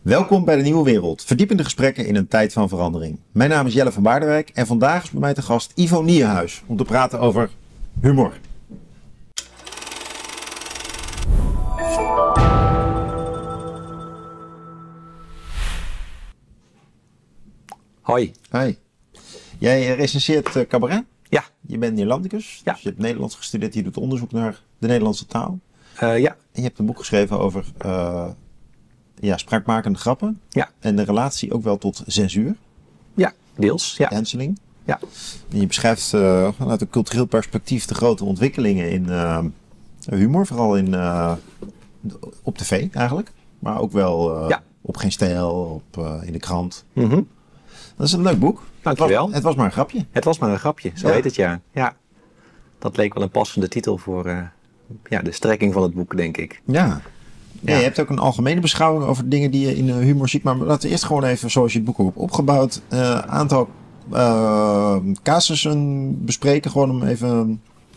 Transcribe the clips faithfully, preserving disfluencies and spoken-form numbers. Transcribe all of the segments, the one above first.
Welkom bij de Nieuwe Wereld, verdiepende gesprekken in een tijd van verandering. Mijn naam is Jelle van Baardenwijk en vandaag is bij mij te gast Ivo Niehuis om te praten over humor. Hoi. Hi. Jij recenseert uh, cabaret? Ja. Je bent Neerlandicus, ja. Dus je hebt Nederlands gestudeerd, je doet onderzoek naar de Nederlandse taal. Uh, ja. En je hebt een boek geschreven over uh, ja, spraakmakende grappen. Ja. En de relatie ook wel tot censuur. Ja, deels. Ja. Canceling. Ja. En je beschrijft uh, vanuit een cultureel perspectief de grote ontwikkelingen in uh, humor. Vooral in, uh, op tv eigenlijk. Maar ook wel uh, ja. op Geen Stijl, op, uh, in de krant. Mm-hmm. Dat is een leuk boek. Dankjewel. Het was, het was maar een grapje. Het was maar een grapje, zo ja. heet het ja. ja. Dat leek wel een passende titel voor uh, ja, de strekking van het boek, denk ik. Ja. Ja, ja. Je hebt ook een algemene beschouwing over dingen die je in uh, humor ziet. Maar laten we eerst gewoon even, zoals je het boek ook hebt opgebouwd, een uh, aantal uh, casussen bespreken. Gewoon om even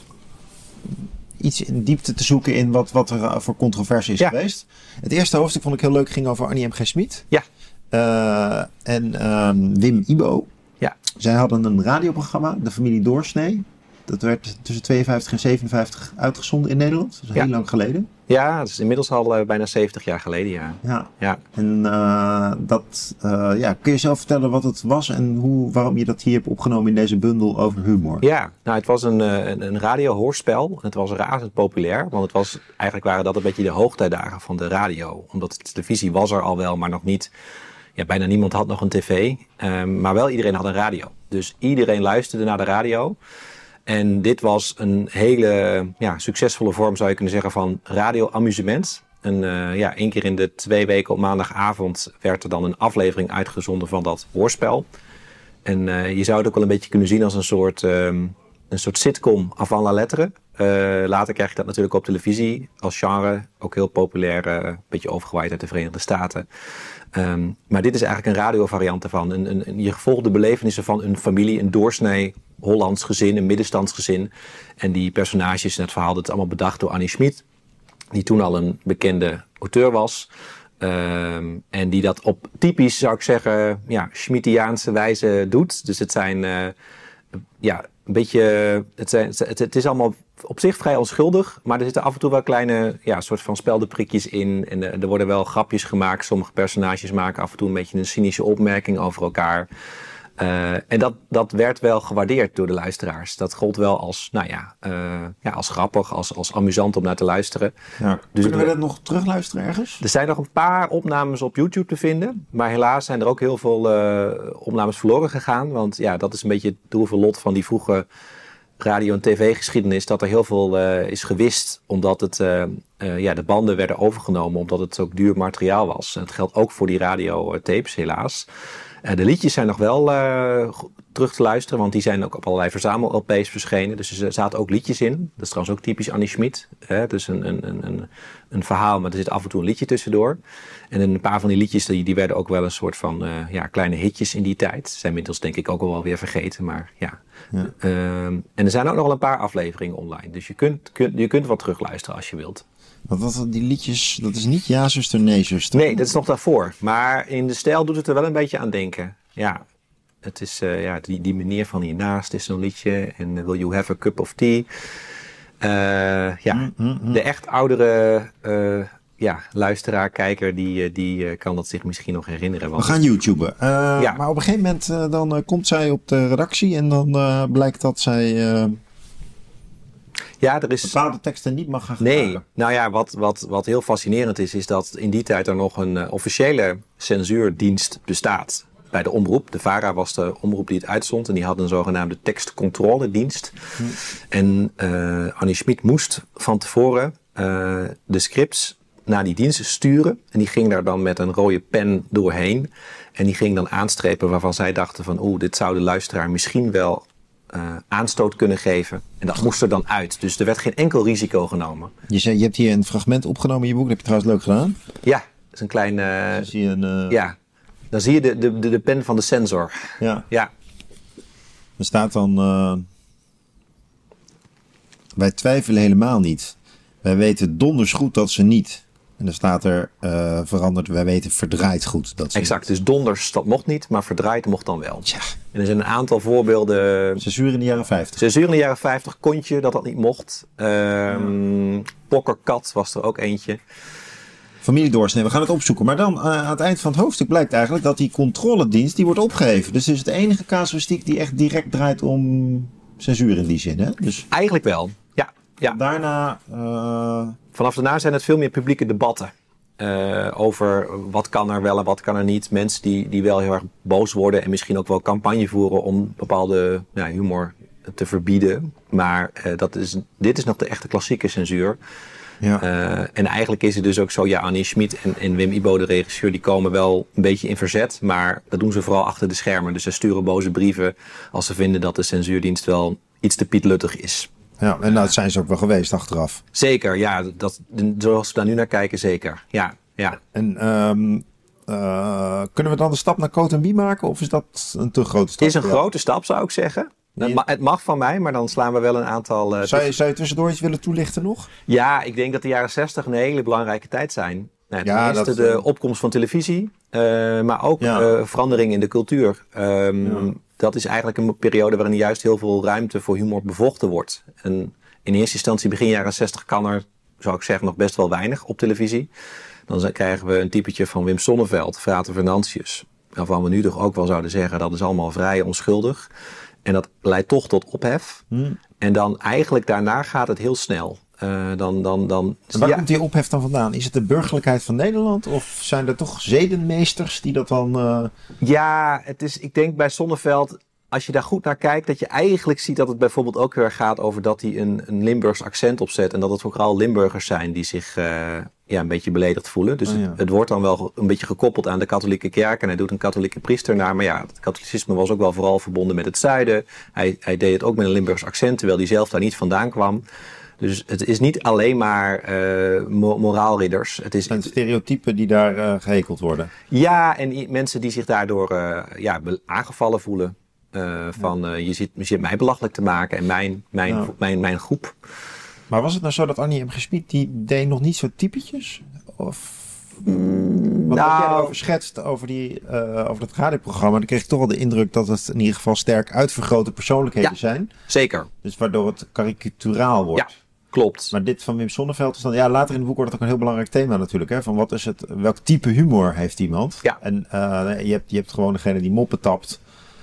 iets in diepte te zoeken in wat, wat er voor controversie is ja. geweest. Het eerste hoofdstuk vond ik heel leuk, ging over Annie M G. Schmid. Ja. Uh, en uh, Wim Ibo. Ja. Zij hadden een radioprogramma, De Familie Doorsnee. Dat werd tussen tweeënvijftig en zevenenvijftig uitgezonden in Nederland. Dat is heel ja. lang geleden. Ja, dat is inmiddels al uh, bijna zeventig jaar geleden, ja. Ja. ja. En uh, dat, uh, ja, kun je zelf vertellen wat het was en hoe, waarom je dat hier hebt opgenomen in deze bundel over humor? Ja, nou het was een, een, een radiohoorspel. Het was razend populair, want het was, eigenlijk waren dat een beetje de hoogtijdagen van de radio. Omdat de televisie was er al wel, maar nog niet. Ja, bijna niemand had nog een tv, um, maar wel iedereen had een radio. Dus iedereen luisterde naar de radio. En dit was een hele ja, succesvolle vorm, zou je kunnen zeggen, van radio-amusement. En uh, ja, één keer in de twee weken op maandagavond werd er dan een aflevering uitgezonden van dat hoorspel. En uh, je zou het ook wel een beetje kunnen zien als een soort, um, een soort sitcom avant la lettre. Uh, later krijg je dat natuurlijk op televisie als genre, ook heel populair, uh, een beetje overgewaaid uit de Verenigde Staten. Um, maar dit is eigenlijk een radiovariant ervan. Een, een, een, je volgt de belevenissen van een familie, een doorsnee Hollands gezin, een middenstandsgezin. En die personages in het verhaal, dat is allemaal bedacht door Annie Schmid, die toen al een bekende auteur was. Um, en die dat op typisch, zou ik zeggen, ja, Schmidiaanse wijze doet. Dus het zijn, uh, ja, een beetje, het, zijn, het, het is allemaal op zich vrij onschuldig, maar er zitten af en toe wel kleine, ja, soort van speldenprikjes in. En uh, er worden wel grapjes gemaakt. Sommige personages maken af en toe een beetje een cynische opmerking over elkaar. Uh, en dat, dat werd wel gewaardeerd door de luisteraars. Dat gold wel als, nou ja, uh, ja als grappig, als, als amusant om naar te luisteren. Ja. Dus kunnen we dat nog terugluisteren ergens? Er zijn nog een paar opnames op YouTube te vinden. Maar helaas zijn er ook heel veel uh, opnames verloren gegaan. Want ja, dat is een beetje het droeve lot van die vroege radio- en tv-geschiedenis. Dat er heel veel uh, is gewist, omdat het, uh, uh, ja, de banden werden overgenomen. Omdat het ook duur materiaal was. En dat geldt ook voor die radiotapes, helaas. Uh, de liedjes zijn nog wel uh, terug te luisteren, want die zijn ook op allerlei verzamel-L P's verschenen. Dus er zaten ook liedjes in. Dat is trouwens ook typisch Annie Schmid. Hè? Dus een, een, een, een verhaal, maar er zit af en toe een liedje tussendoor. En een paar van die liedjes die, die werden ook wel een soort van uh, ja, kleine hitjes in die tijd. Zijn inmiddels denk ik ook al wel weer vergeten, maar ja. ja. Uh, en er zijn ook nog wel een paar afleveringen online. Dus je kunt, kun, je kunt wat terugluisteren als je wilt. Want wat, die liedjes, dat is niet Ja, zuster, nee, zuster. Nee, dat is nog daarvoor. Maar in de stijl doet het er wel een beetje aan denken. Ja, het is uh, ja, die, die meneer van hiernaast is zo'n liedje. En uh, Will You Have a Cup of Tea? Uh, ja, mm, mm, mm. De echt oudere uh, ja, luisteraar, kijker, die, die uh, kan dat zich misschien nog herinneren. Want... We gaan YouTuben. Uh, ja. Maar op een gegeven moment uh, dan uh, komt zij op de redactie en dan uh, blijkt dat zij... Uh... Ja, er is... bepaalde teksten niet mag gaan gebruiken. Nee, nou ja, wat, wat, wat heel fascinerend is, is dat in die tijd er nog een uh, officiële censuurdienst bestaat. Bij de omroep. De VARA was de omroep die het uitzond en die had een zogenaamde tekstcontroledienst. Hm. En uh, Annie Schmid moest van tevoren uh, de scripts naar die dienst sturen. En die ging daar dan met een rode pen doorheen. En die ging dan aanstrepen waarvan zij dachten van, oeh, dit zou de luisteraar misschien wel Uh, aanstoot kunnen geven. En dat moest er dan uit. Dus er werd geen enkel risico genomen. Je zei, je hebt hier een fragment opgenomen in je boek. Dat heb je trouwens leuk gedaan. Ja, dat is een klein... Uh, dan zie je een... Uh... Ja, dan zie je de, de, de, de pen van de censor. Ja. Ja. Er staat dan... Uh, wij twijfelen helemaal niet. Wij weten donders goed dat ze niet... En dan staat er uh, veranderd, wij weten verdraaid goed. Dat exact, dus donders, dat mocht niet, maar verdraaid mocht dan wel. Tja. En er zijn een aantal voorbeelden. Censuur in de jaren vijftig. Censuur in de jaren vijftig kon je dat dat niet mocht. Um, ja. Pokkerkat was er ook eentje. Familiedoorsnee, we gaan het opzoeken. Maar dan uh, aan het eind van het hoofdstuk blijkt eigenlijk dat die controledienst die wordt opgeheven. Dus het is de enige casuïstiek die echt direct draait om censuur in die zin. Hè? Dus eigenlijk wel, ja. ja. Daarna... Uh... Vanaf daarna zijn het veel meer publieke debatten. Uh, over wat kan er wel en wat kan er niet. Mensen die, die wel heel erg boos worden en misschien ook wel campagne voeren om bepaalde ja, humor te verbieden. Maar uh, dat is, dit is nog de echte klassieke censuur. Ja. Uh, en eigenlijk is het dus ook zo, ja, Annie Schmid en, en Wim Ibo, de regisseur, die komen wel een beetje in verzet. Maar dat doen ze vooral achter de schermen. Dus ze sturen boze brieven als ze vinden dat de censuurdienst wel iets te pietluttig is. Ja, en dat zijn ze ook wel geweest achteraf. Zeker, ja. Dat, zoals we daar nu naar kijken, zeker. Ja, ja. En um, uh, kunnen we dan de stap naar Coat en Bie maken? Of is dat een te grote stap? Het is een ja. grote stap, zou ik zeggen. Ja. Het mag van mij, maar dan slaan we wel een aantal... Uh, zou, je, zou je tussendoor iets willen toelichten nog? Ja, ik denk dat de jaren zestig een hele belangrijke tijd zijn. Nou, ten ja, eerste dat, de opkomst van televisie, uh, maar ook ja. uh, verandering in de cultuur. Um, ja. Dat is eigenlijk een periode waarin juist heel veel ruimte voor humor bevochten wordt. En in eerste instantie, begin jaren zestig, kan er, zou ik zeggen, nog best wel weinig op televisie. Dan krijgen we een typetje van Wim Sonneveld, Frater Venantius. Waarvan we nu toch ook wel zouden zeggen, dat is allemaal vrij onschuldig. En dat leidt toch tot ophef. Hmm. En dan eigenlijk daarna gaat het heel snel. Uh, dan, dan, dan, en waar ja. komt die ophef dan vandaan? Is het de burgerlijkheid van Nederland? Of zijn er toch zedenmeesters die dat dan... Uh... Ja, het is, ik denk bij Sonneveld, als je daar goed naar kijkt, dat je eigenlijk ziet dat het bijvoorbeeld ook heel erg gaat over dat hij een, een Limburgs accent opzet. En dat het vooral Limburgers zijn die zich uh, ja, een beetje beledigd voelen. Dus oh, ja. het, het wordt dan wel een beetje gekoppeld aan de katholieke kerk. En hij doet een katholieke priester naar. Maar ja, het katholicisme was ook wel vooral verbonden met het zuiden. Hij, hij deed het ook met een Limburgs accent, terwijl hij zelf daar niet vandaan kwam. Dus het is niet alleen maar uh, moraalridders. Het is zijn stereotypen die daar uh, gehekeld worden. Ja, en i- mensen die zich daardoor uh, ja, aangevallen voelen. Uh, van uh, je, zit, je zit mij belachelijk te maken en mijn, mijn, ja. mijn, mijn groep. Maar was het nou zo dat Annie M. Gesmied, die deed nog niet zo typetjes? Of... Mm, wat nou, jij erover schetst over, die, uh, over dat radioprogramma, dan kreeg ik toch wel de indruk dat het in ieder geval sterk uitvergrote persoonlijkheden ja, zijn. Zeker. Dus waardoor het karikaturaal wordt. Ja, klopt. Maar dit van Wim Sonneveld is dan, ja, later in het boek wordt het ook een heel belangrijk thema natuurlijk. Hè? Van wat is het, welk type humor heeft iemand? Ja. En uh, je, hebt, je hebt gewoon degene die moppen tapt.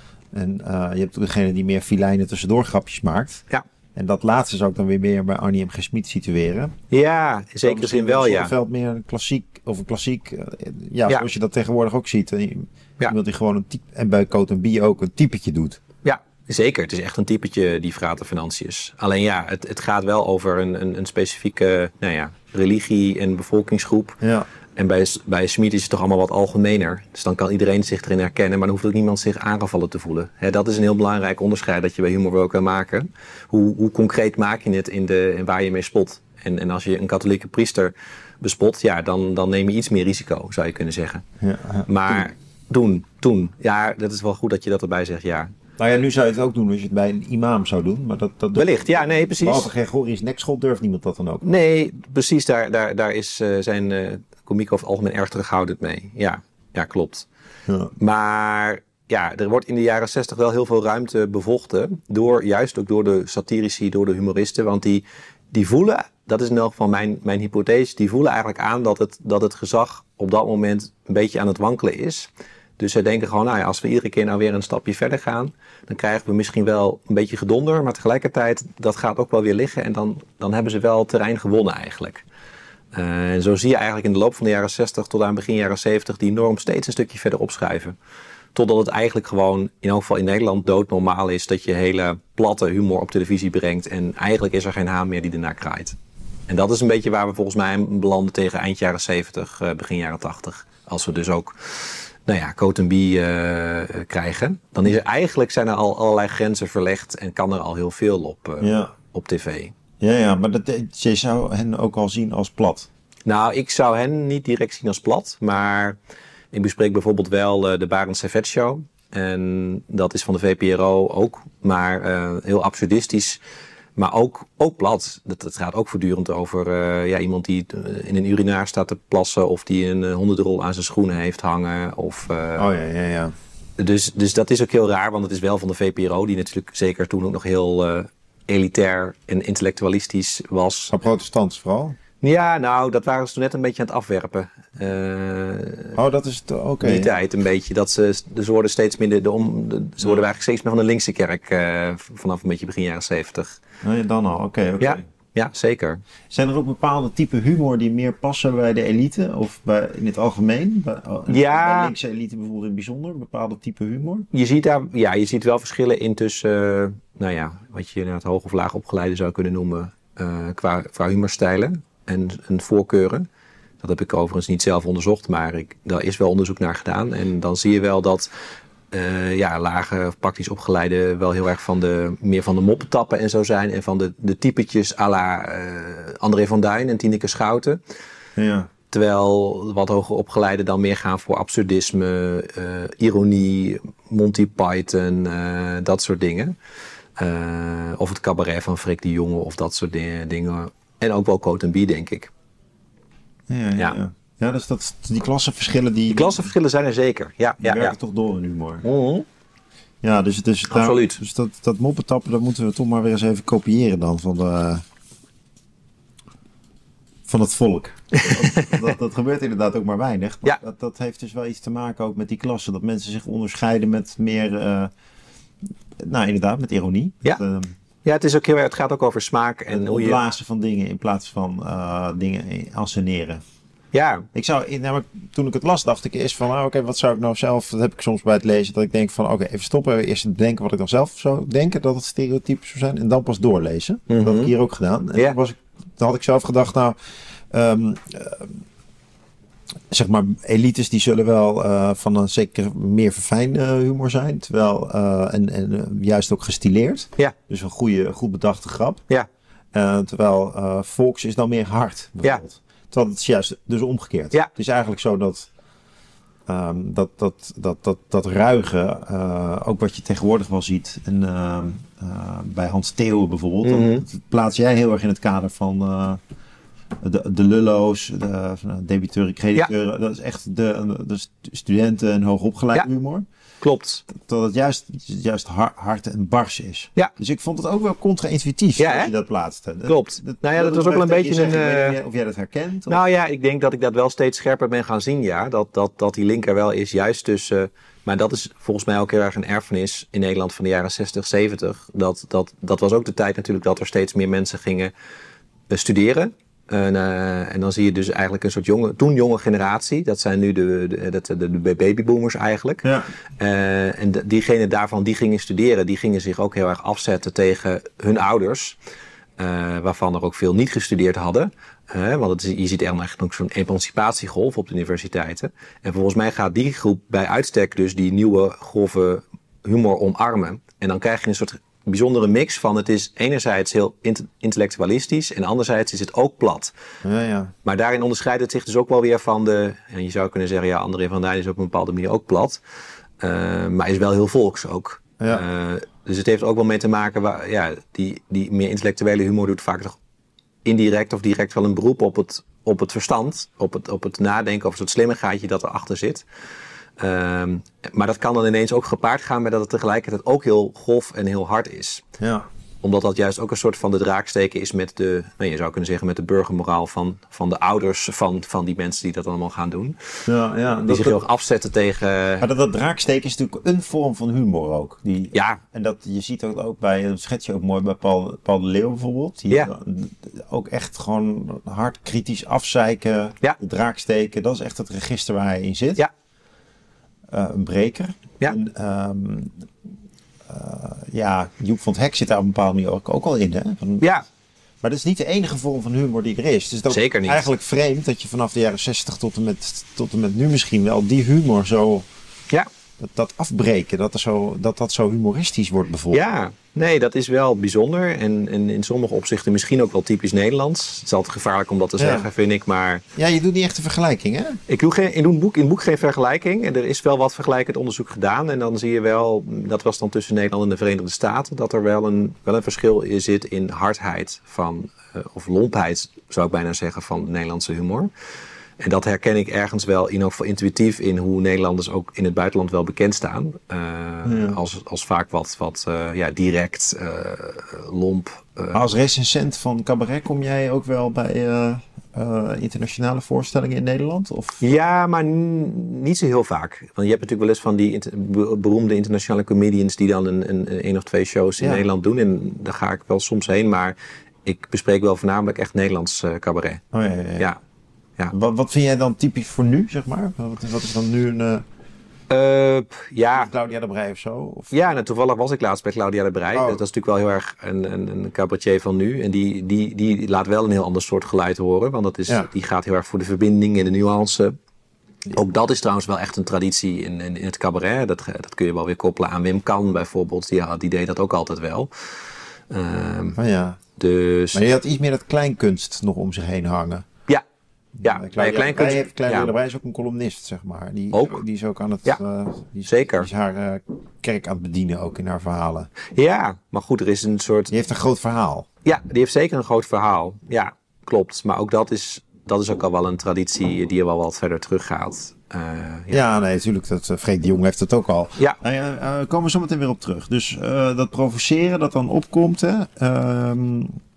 En uh, je hebt degene die meer filijnen tussendoor grapjes maakt. Ja. En dat laatste zou ik dan weer meer bij Annie M. Gesmied situeren. Ja, in zekere zin wel, ja. Veld meer een klassiek, of een klassiek, uh, ja, ja, zoals je dat tegenwoordig ook ziet. Uh, ja. Iemand die gewoon een type, en bij Coat en Bie ook een typetje doet. Ja, zeker. Het is echt een typetje, die Frater Venantius. Alleen ja, het, het gaat wel over een, een, een specifieke, nou ja, religie en bevolkingsgroep. Ja. En bij, bij Schmid is het toch allemaal wat algemener. Dus dan kan iedereen zich erin herkennen, maar dan hoeft ook niemand zich aangevallen te voelen. He, dat is een heel belangrijk onderscheid dat je bij humor wel kan maken. Hoe, hoe concreet maak je het in de, in waar je mee spot? En, en als je een katholieke priester bespot, ja, dan, dan neem je iets meer risico, zou je kunnen zeggen. Ja, ja. Maar doen, toen. Ja, dat is wel goed dat je dat erbij zegt, ja. Nou ja, nu zou je het ook doen als je het bij een imam zou doen. Maar dat, dat wellicht, ja, nee, precies. Behalve Gregorius Nekschot durft niemand dat dan ook. Nee, precies, daar, daar, daar is uh, zijn uh, komiek over het algemeen erg terughoudend mee. Ja, ja, klopt. Ja. Maar ja, er wordt in de jaren zestig wel heel veel ruimte bevochten. Door, juist ook door de satirici, door de humoristen. Want die, die voelen, dat is in elk geval mijn, mijn hypothese, die voelen eigenlijk aan dat het, dat het gezag op dat moment een beetje aan het wankelen is. Dus zij denken gewoon, nou ja, als we iedere keer nou weer een stapje verder gaan, dan krijgen we misschien wel een beetje gedonder, maar tegelijkertijd, dat gaat ook wel weer liggen en dan, dan hebben ze wel terrein gewonnen eigenlijk. Uh, en zo zie je eigenlijk in de loop van de jaren zestig tot aan begin jaren zeventig die norm steeds een stukje verder opschuiven. Totdat het eigenlijk gewoon, in elk geval in Nederland, doodnormaal is dat je hele platte humor op televisie brengt en eigenlijk is er geen haan meer die ernaar kraait. En dat is een beetje waar we volgens mij belanden tegen eind jaren zeventig, uh, begin jaren tachtig. Als we dus ook... nou ja, Coat en Bie uh, krijgen, dan is er eigenlijk zijn er al allerlei grenzen verlegd en kan er al heel veel op, uh, ja. op tv. Ja, ja, maar dat, je zou hen ook al zien als plat. Nou, ik zou hen niet direct zien als plat, maar ik bespreek bijvoorbeeld wel uh, de Barend Servet Show. En dat is van de V P R O ook, maar uh, heel absurdistisch. Maar ook, ook plat. Dat, het gaat ook voortdurend over uh, ja, iemand die uh, in een urinaar staat te plassen. Of die een uh, hondendrol aan zijn schoenen heeft hangen. Of, uh, oh ja, ja, ja. Dus, dus dat is ook heel raar. Want het is wel van de V P R O. Die natuurlijk zeker toen ook nog heel uh, elitair en intellectualistisch was. Maar protestants vooral? Ja, nou, dat waren ze toen net een beetje aan het afwerpen. Uh, oh, dat is het, oké. Okay. Die tijd een beetje. Dat ze, ze worden steeds minder, de om, de, ze worden eigenlijk steeds meer van de linkse kerk uh, vanaf een beetje begin jaren zeventig. Oh, ja, dan al, oké. Okay, okay. Ja, ja, zeker. Zijn er ook bepaalde type humor die meer passen bij de elite? Of bij, in het algemeen? Bij, ja. bij linkse elite bijvoorbeeld in het bijzonder? Bepaalde type humor? Je ziet daar, ja, je ziet wel verschillen in tussen, uh, nou ja, wat je inderdaad hoog of laag opgeleide zou kunnen noemen, uh, qua, qua humorstijlen. En, en voorkeuren. Dat heb ik overigens niet zelf onderzocht, maar ik, daar is wel onderzoek naar gedaan. En dan zie je wel dat uh, ja, lage of praktisch opgeleide wel heel erg van de, meer van de moppetappen en zo zijn. En van de, de typetjes à la uh, André van Duin en Tineke Schouten. Ja. Terwijl wat hoger opgeleide dan meer gaan voor absurdisme, uh, ironie, Monty Python, uh, dat soort dingen. Uh, of het cabaret van Frik de Jonge of dat soort di- dingen. En ook wel Coat en Bie, denk ik. Ja, ja, ja. ja. ja dus dat, die klassenverschillen... Die, die klassenverschillen zijn er zeker, ja. Die ja, werken ja. toch door in humor. Mm-hmm. Ja, dus, dus, Absoluut. Daar, dus dat, dat moppetappen, dat moeten we toch maar weer eens even kopiëren dan van de... van het volk. dat, dat, dat gebeurt inderdaad ook maar weinig. Maar ja. dat, dat heeft dus wel iets te maken ook met die klassen. Dat mensen zich onderscheiden met meer... Uh, nou, inderdaad, met ironie. Ja. Dat, uh, Ja, het, is ook heel, het gaat ook over smaak. En het hoe je... opblazen van dingen in plaats van uh, dingen anseneren. Ja. Ik zou, namelijk, toen ik het las, dacht ik eerst van, ah, oké, okay, wat zou ik nou zelf, dat heb ik soms bij het lezen, dat ik denk van, oké, okay, even stoppen, eerst bedenken wat ik dan zelf zou denken, dat het stereotypen zou zijn, en dan pas doorlezen. Mm-hmm. Dat heb ik hier ook gedaan. En ja. toen, was ik, toen had ik zelf gedacht, nou, um, uh, zeg maar, elites die zullen wel uh, van een zeker meer verfijnde humor zijn, terwijl, uh, en, en uh, juist ook gestileerd. Ja. Dus een goede, goed bedachte grap. Ja. Uh, terwijl uh, volks is dan meer hard, bijvoorbeeld. Ja. Terwijl het is juist dus omgekeerd. Ja. Het is eigenlijk zo dat um, dat, dat, dat, dat, dat ruige, uh, ook wat je tegenwoordig wel ziet, en, uh, uh, bij Hans Theeuwen bijvoorbeeld, mm-hmm. dat plaats jij heel erg in het kader van uh, de, de lullo's, de uh, debiteuren, crediteuren. Ja. Dat is echt de, de studenten en hoogopgeleide ja. humor. Klopt. Dat het juist, juist hard en bars is. Ja. Dus ik vond het ook wel contra-intuïtief ja, als je dat plaatste. Klopt. Dat, nou ja, dat, dat was ook wel een beetje zeggen, een... Ik weet niet of jij dat herkent? Of? Nou ja, ik denk dat ik dat wel steeds scherper ben gaan zien, ja. Dat, dat, dat die link er wel is, juist tussen... Uh, maar dat is volgens mij ook heel erg een erfenis in Nederland van de jaren zestig, zeventig. Dat, dat, dat was ook de tijd natuurlijk dat er steeds meer mensen gingen uh, studeren. En, uh, en dan zie je dus eigenlijk een soort jonge, toen jonge generatie. Dat zijn nu de, de, de, de, de babyboomers eigenlijk. Ja. Uh, en de, diegenen daarvan die gingen studeren, die gingen zich ook heel erg afzetten tegen hun ouders. Uh, waarvan er ook veel niet gestudeerd hadden. Uh, want het is, je ziet eigenlijk ook zo'n emancipatiegolf op de universiteiten. En volgens mij gaat die groep bij uitstek dus die nieuwe grove humor omarmen. En dan krijg je een soort bijzondere mix van het is enerzijds heel intellectualistisch en anderzijds is het ook plat. Ja, ja. Maar daarin onderscheidt het zich dus ook wel weer van de, en je zou kunnen zeggen, ja, André van Duin is op een bepaalde manier ook plat, uh, maar is wel heel volks ook. Ja. Uh, dus het heeft ook wel mee te maken, waar, ja, die, die meer intellectuele humor doet vaak toch indirect of direct wel een beroep op het, op het verstand, op het, op het nadenken of een soort slimmigheidje dat erachter zit. Um, maar dat kan dan ineens ook gepaard gaan met dat het tegelijkertijd ook heel grof en heel hard is. Ja. Omdat dat juist ook een soort van de draaksteken is met de, nou, je zou kunnen zeggen met de burgermoraal van, van de ouders van, van die mensen die dat allemaal gaan doen. Ja, ja, die dat, zich heel erg afzetten tegen... Maar dat, dat draaksteken is natuurlijk een vorm van humor ook. Die, ja. En dat, je ziet dat ook bij, dat schets je ook mooi bij Paul, Paul de Leeuw bijvoorbeeld. Die ja. ook echt gewoon hard kritisch afzeiken, ja. de draaksteken. Dat is echt het register waar hij in zit. Ja. Uh, een breker. Ja. En, um, uh, ja, Joep van het Hek zit daar op een bepaalde manier ook, ook al in. Hè? Van, ja. Maar dat is niet de enige vorm van humor die er is. Het is ook Zeker niet. Eigenlijk vreemd dat je vanaf de jaren zestig tot en met, tot en met nu misschien wel die humor zo ja. dat afbreken, dat, er zo, dat dat zo humoristisch wordt bijvoorbeeld. Ja, nee, dat is wel bijzonder. En, en in sommige opzichten misschien ook wel typisch Nederlands. Het is altijd gevaarlijk om dat te zeggen, ja. vind ik. Maar ja, je doet niet echt een vergelijking, hè? Ik doe geen, in, het boek, in het boek geen vergelijking. En er is wel wat vergelijkend onderzoek gedaan. En dan zie je wel, dat was dan tussen Nederland en de Verenigde Staten, dat er wel een, wel een verschil in zit in hardheid van, uh, of lompheid, zou ik bijna zeggen, van de Nederlandse humor. En dat herken ik ergens wel in, ook intuïtief in hoe Nederlanders ook in het buitenland wel bekend staan. Uh, ja. als, als vaak wat, wat uh, ja, direct, uh, lomp. Uh. Als recensent van cabaret kom jij ook wel bij uh, uh, internationale voorstellingen in Nederland? Of? Ja, maar n- niet zo heel vaak. Want je hebt natuurlijk wel eens van die inter- beroemde internationale comedians die dan een, een, een of twee shows in ja. Nederland doen. En daar ga ik wel soms heen. Maar ik bespreek wel voornamelijk echt Nederlands uh, cabaret. Oh, ja, ja, ja. ja. Ja. Wat, wat vind jij dan typisch voor nu, zeg maar? Wat, wat is dan nu een... Uh, uh, ja. Claudia de Breij of zo? Of? Ja, nou, toevallig was ik laatst bij Claudia de Breij. Oh. Dat is natuurlijk wel heel erg een, een, een cabaretier van nu. En die, die, die laat wel een heel ander soort geluid horen. Want dat is, ja. die gaat heel erg voor de verbinding en de nuance. Ook dat is trouwens wel echt een traditie in, in, in het cabaret. Dat, dat kun je wel weer koppelen aan Wim Kan bijvoorbeeld. Die, die deed dat ook altijd wel. Um, oh ja. Dus... Maar je had iets meer dat kleinkunst nog om zich heen hangen. Ja, Claudia, klein kunst, heeft, Claudia ja. de Breij is ook een columnist, zeg maar. Die, ook? Die is ook aan het... Ja, uh, die is, zeker. Die is haar uh, kerk aan het bedienen ook in haar verhalen. Ja, maar goed, er is een soort... Die heeft een groot verhaal. Ja, die heeft zeker een groot verhaal. Ja, klopt. Maar ook dat is, dat is ook al wel een traditie die er wel wat verder teruggaat. Uh, ja. ja, nee, natuurlijk. Dat, uh, Freek de Jong heeft het ook al. Ja. Nou ja, uh, komen we zo meteen weer op terug. Dus uh, dat provoceren dat dan opkomt, hè... Uh,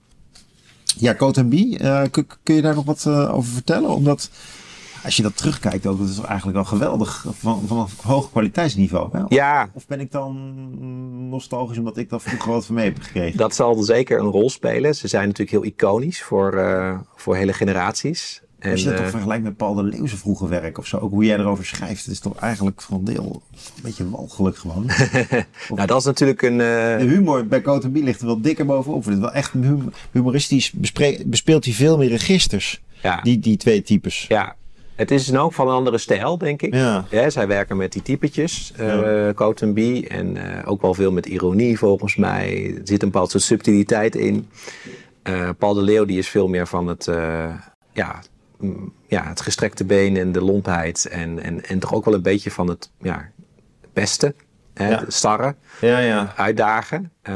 Ja, Cote en Bie, uh, kun, kun je daar nog wat uh, over vertellen? Omdat, als je dat terugkijkt ook, dat is eigenlijk wel geweldig van, van een hoog kwaliteitsniveau. Hè? Of, ja. Of ben ik dan nostalgisch omdat ik dat vroeger wat van mee heb gekregen? Dat zal zeker een rol spelen. Ze zijn natuurlijk heel iconisch voor, uh, voor hele generaties. En, als je dat uh, toch vergelijkt met Paul de Leeuwse vroege werk of zo, ook hoe jij erover schrijft, het is toch eigenlijk voor een deel een beetje walgelijk gewoon. Nou, dat is natuurlijk een... Uh... De humor bij Cote en Bie ligt er wel dikker bovenop. Het is wel echt hum- humoristisch, bespre- bespeelt hij veel meer registers, ja. die, die twee types. Ja, het is in elk geval een andere stijl, denk ik. Ja. Ja, zij werken met die typetjes, uh, ja. Cote en Bie, en uh, ook wel veel met ironie volgens mij. Er zit een bepaald soort subtiliteit in. Uh, Paul de Leeuw die is veel meer van het... Uh, ja, Ja, het gestrekte been en de lompheid. En, en, en toch ook wel een beetje van het ja, pesten. Hè, ja. Starren. Ja, ja. Uitdagen. Uh,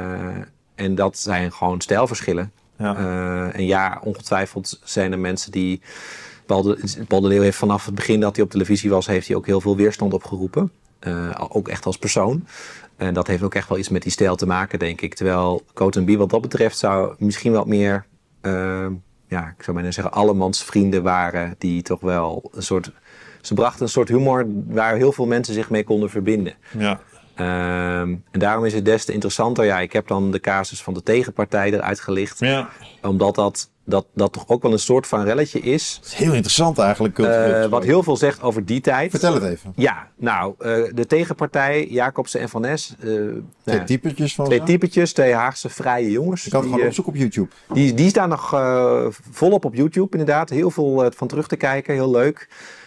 en dat zijn gewoon stijlverschillen. Ja. Uh, en ja, ongetwijfeld zijn er mensen die... Paul de, Paul de Leeuw heeft vanaf het begin dat hij op televisie was... heeft hij ook heel veel weerstand opgeroepen. Uh, ook echt als persoon. En dat heeft ook echt wel iets met die stijl te maken, denk ik. Terwijl Cote en Bie wat dat betreft zou misschien wat meer... Uh, ja, ik zou bijna zeggen, allemans vrienden waren die toch wel een soort... Ze brachten een soort humor waar heel veel mensen zich mee konden verbinden. Ja. Um, en daarom is het des te interessanter. Ja, ik heb dan de casus van de tegenpartij eruit gelicht. Ja. Omdat dat, dat, dat toch ook wel een soort van relletje is. Dat is heel interessant eigenlijk. Uh, wat heel veel zegt over die tijd. Vertel het even. Ja, nou, uh, de tegenpartij, Jacobsen en Van Nes. Uh, twee nou, typetjes van Twee zo? typetjes, twee Haagse vrije jongens. Je kan het die, gewoon opzoeken op YouTube. Die, die staan nog uh, volop op YouTube inderdaad. Heel veel uh, van terug te kijken, heel leuk.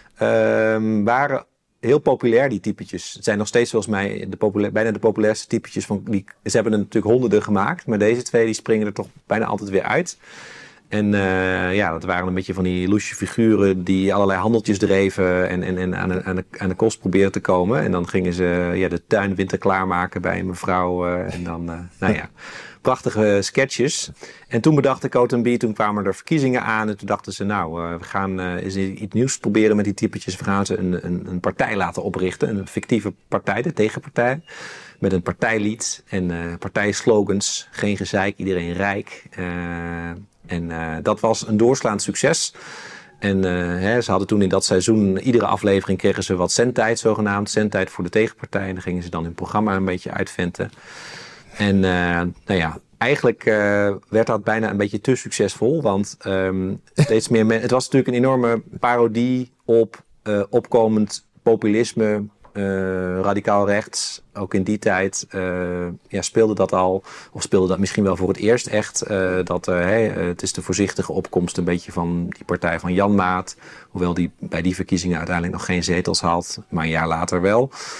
Uh, waren heel populair, die typetjes. Het zijn nog steeds volgens mij de populair, bijna de populairste typetjes. Van, die, ze hebben er natuurlijk honderden gemaakt. Maar deze twee die springen er toch bijna altijd weer uit. En uh, ja, dat waren een beetje van die loesje figuren die allerlei handeltjes dreven en, en, en aan, de, aan, de, aan de kost probeerden te komen. En dan gingen ze ja, de tuin winter klaarmaken bij een mevrouw. Uh, en dan, uh, nou ja, prachtige sketches. En toen bedacht Cote en Bie, toen kwamen er verkiezingen aan. En toen dachten ze, nou, uh, we gaan uh, eens iets nieuws proberen met die typetjes. We gaan ze een, een, een partij laten oprichten. Een fictieve partij, de tegenpartij. Met een partijlied en uh, partijslogans. Geen gezeik, iedereen rijk. Uh, En uh, dat was een doorslaand succes. En uh, hè, ze hadden toen in dat seizoen, iedere aflevering kregen ze wat zendtijd zogenaamd. Zendtijd voor de tegenpartij. En dan gingen ze dan hun programma een beetje uitventen. En uh, nou ja, eigenlijk uh, werd dat bijna een beetje te succesvol. Want um, steeds meer men- het was natuurlijk een enorme parodie op uh, opkomend populisme. Uh, radicaal rechts, ook in die tijd uh, ja, speelde dat al, of speelde dat misschien wel voor het eerst echt, uh, dat uh, hey, uh, het is de voorzichtige opkomst een beetje van die partij van Jan Maat, hoewel die bij die verkiezingen uiteindelijk nog geen zetels had, maar een jaar later wel.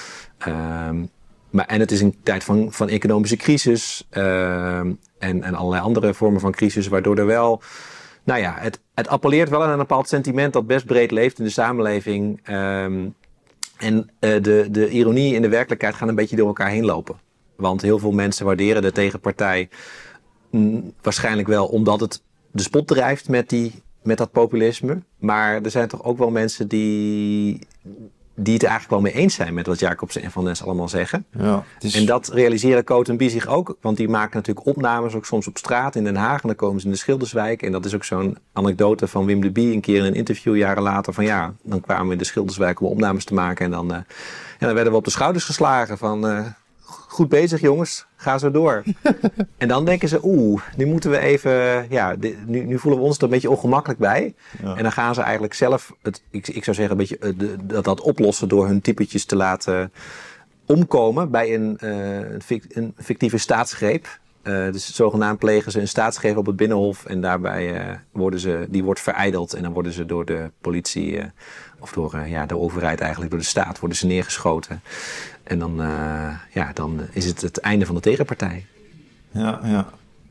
Um, maar, en het is een tijd van, van economische crisis um, en, en allerlei andere vormen van crisis, waardoor er wel, nou ja, het, het appelleert wel aan een bepaald sentiment dat best breed leeft in de samenleving. Um, en uh, de, de ironie en de werkelijkheid gaan een beetje door elkaar heen lopen. Want heel veel mensen waarderen de tegenpartij mm, waarschijnlijk wel omdat het de spot drijft met, die, met dat populisme. Maar er zijn toch ook wel mensen die, die het eigenlijk wel mee eens zijn met wat Jacobsen en Van Ness allemaal zeggen. Ja, het is... En dat realiseren Coot en Bie zich ook. Want die maken natuurlijk opnames ook soms op straat in Den Haag. En dan komen ze in de Schilderswijk. En dat is ook zo'n anekdote van Wim de Bie een keer in een interview jaren later. Van ja, dan kwamen we in de Schilderswijk om opnames te maken. En dan, uh, en dan werden we op de schouders geslagen van... Uh, goed bezig jongens, ga zo door. En dan denken ze, oeh, nu moeten we even, ja, dit, nu, nu voelen we ons er een beetje ongemakkelijk bij. Ja. En dan gaan ze eigenlijk zelf, het, ik, ik zou zeggen, een beetje uh, de, dat, dat oplossen door hun typetjes te laten omkomen bij een, uh, een, fict, een fictieve staatsgreep. Uh, dus zogenaamd plegen ze een staatsgreep op het Binnenhof en daarbij uh, worden ze, die wordt verijdeld en dan worden ze door de politie uh, of door uh, ja, de overheid eigenlijk, door de staat, worden ze neergeschoten. En dan, uh, ja, dan is het het einde van de tegenpartij. Ja, ja.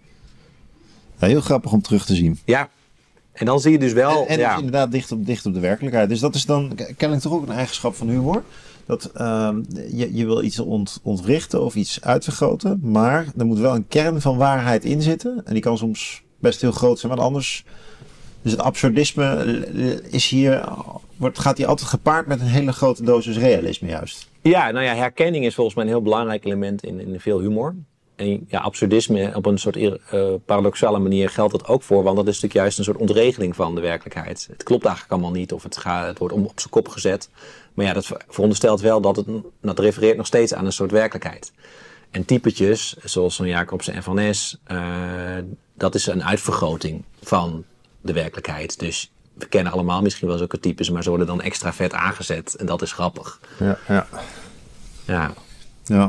Ja, heel grappig om terug te zien. Ja, en dan zie je dus wel... En, en ja. dus inderdaad dicht op, dicht op de werkelijkheid. Dus dat is dan kennelijk toch ook een eigenschap van humor. Dat uh, je, je wil iets ont, ontwrichten of iets uitvergroten. Maar er moet wel een kern van waarheid in zitten. En die kan soms best heel groot zijn. Maar anders... Dus het absurdisme is hier, wordt, gaat hier altijd gepaard met een hele grote dosis realisme juist. Ja, nou ja, herkenning is volgens mij een heel belangrijk element in, in veel humor. En ja, absurdisme op een soort uh, paradoxale manier geldt dat ook voor. Want dat is natuurlijk juist een soort ontregeling van de werkelijkheid. Het klopt eigenlijk allemaal niet of het, gaat, het wordt om, op zijn kop gezet. Maar ja, dat veronderstelt wel dat het, dat refereert nog steeds aan een soort werkelijkheid. En typetjes, zoals zo'n Jacobsen en Van Ness, uh, dat is een uitvergroting van de werkelijkheid. Dus we kennen allemaal misschien wel zulke types, maar ze worden dan extra vet aangezet. En dat is grappig. Ja, ja. Ja. Ja.